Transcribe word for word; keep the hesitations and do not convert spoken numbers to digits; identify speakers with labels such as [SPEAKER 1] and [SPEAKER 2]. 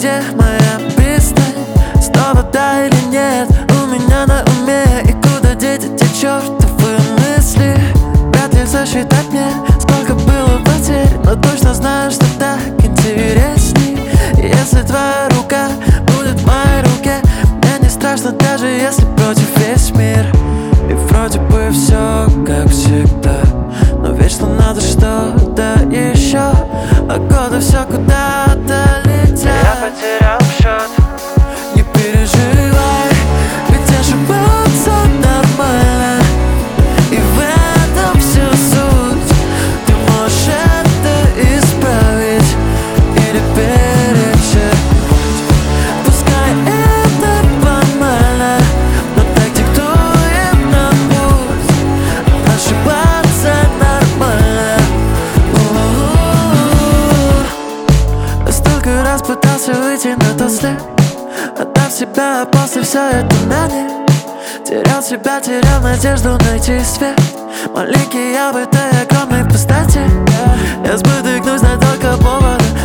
[SPEAKER 1] где моя пристань? Снова да или нет? У меня на уме. И куда деть эти чертовы мысли? Вряд ли засчитать мне, сколько было потерь, но точно знаю, что так интересней. Если твоя рука будет в моей руке, мне не страшно, даже если против весь мир. И вроде бы все как всегда, но вечно надо что-то еще, а годы все куда-то летят. Я потерял счет. Не переживай, ведь ошибаться нормально, и в этом всю суть. Ты можешь это исправить или перечеркнуть. Пускай это банально, но так диктует нам путь. Ошибаться нормально. У-у-у. Столько раз пытался выйти на тот след, отдав себя, а после все это на нет. Терял себя, терял надежду найти свет. Маленький я в этой огромной пустоте. Я спотыкнусь на только повода,